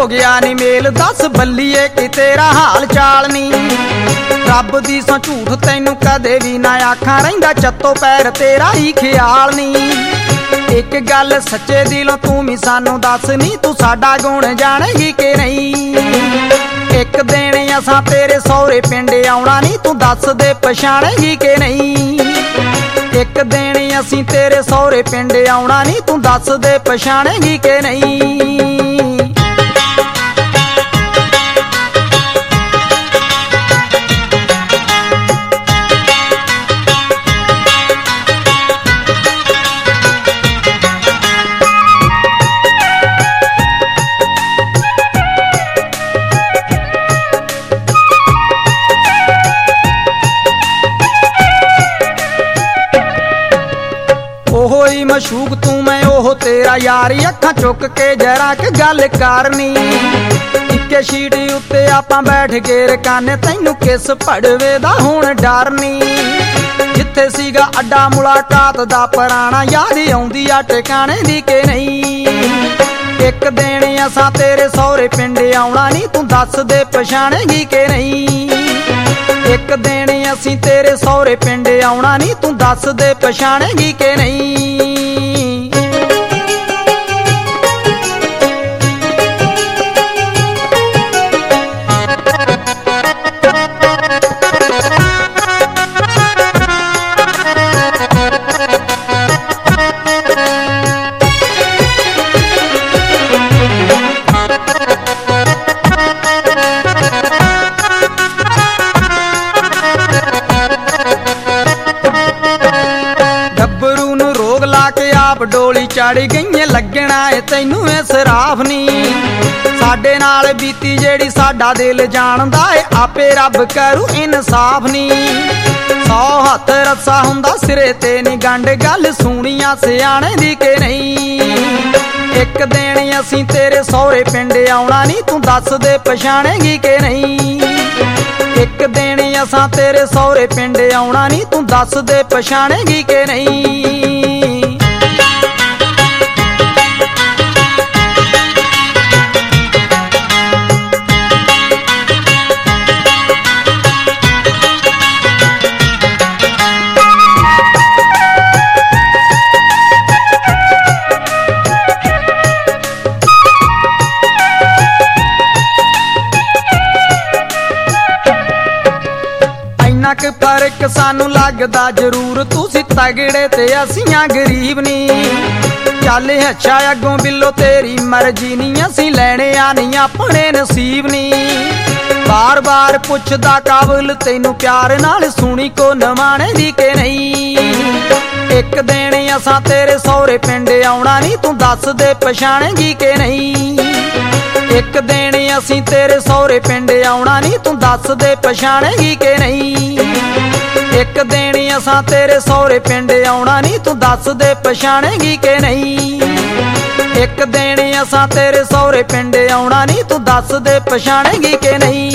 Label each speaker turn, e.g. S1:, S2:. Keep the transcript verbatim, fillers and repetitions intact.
S1: गया नी मेल, दस बल्लीए कि तेरा हाल चाल नी। रब दी सौ झूठ तैनू कदे भी ना आखां, रहिंदा चत्तो पैर तेरा ही ख्याल नी। एक गल सच्चे दिलों तू भी सानू दस नी, तू साडा गुण जानेगी कि नहीं। एक दिन असां तेरे सौरे पिंड आउणा नी, तू दस दे पछाणेगी कि नहीं। एक दिन असीं तेरे सौरे पिंड आउणा नी, तू दस दे पछाणेगी कि नहीं। ओहो ही मशूक तू मैं ओहो तेरा यारी, अखां चुक के जरा के गल करनी। इक्के शीट उत्ते आपां बैठ के रकाने, तैनू किस पड़वे दा हुण डर नी। जिथे सीगा अड्डा मुलाकात दा पुराना, याद आउंदी आ ठिकाने दी कि नहीं। एक दिन असां तेरे सौरे पिंड आउणा नी, तू दस दे पछाणेगी कि नहीं। एक दिन असीं तेरे सौरे पिंड आउणा नी, तू दस दे पछाणेगी कि नहीं। आप डोली चढ़ गई लगना है तैनू सराफ नी। साडे नाल बीती जेड़ी साडा दिल जानदा है, आपे रब करू इंसाफ नी। सौ हथ रस्सा हुंदा सिरे ते नी गंढ, गल सुनिया सियाणे दी कि नहीं। एक दिन असीं तेरे सौरे पिंड आउणा नी, तू दस दे पछाणेगी कि नहीं। एक दिन असां तेरे सौरे पिंड आउणा नी, तू दस दे पछाणेगी कि नहीं। क फर्क सानू लगदा जरूर, तुसी तगड़े ते असियां गरीब नी। चल अच्छा अगों बिल्लो तेरी मर्जी नी, असीं लैणे आनी अपने नसीब नी। बार बार पुछदा काबल तैनू प्यार नाल, सुनी को नवाणे दी कि नहीं। एक दिन असां तेरे सौरे पिंड आउणा नी, तू दस दे पछाणेगी कि नहीं। एक दिन असीं तेरे सौरे पिंड आउणा नी, तू दस दे पछाणेगी कि नहीं। एक दिन असां तेरे सौरे पिंड आउणा नी, तू दस दे पछाणेगी कि नहीं। एक दिन असां तेरे सौरे पिंड आउणा नी, तू दस दे पछाणेगी कि नहीं।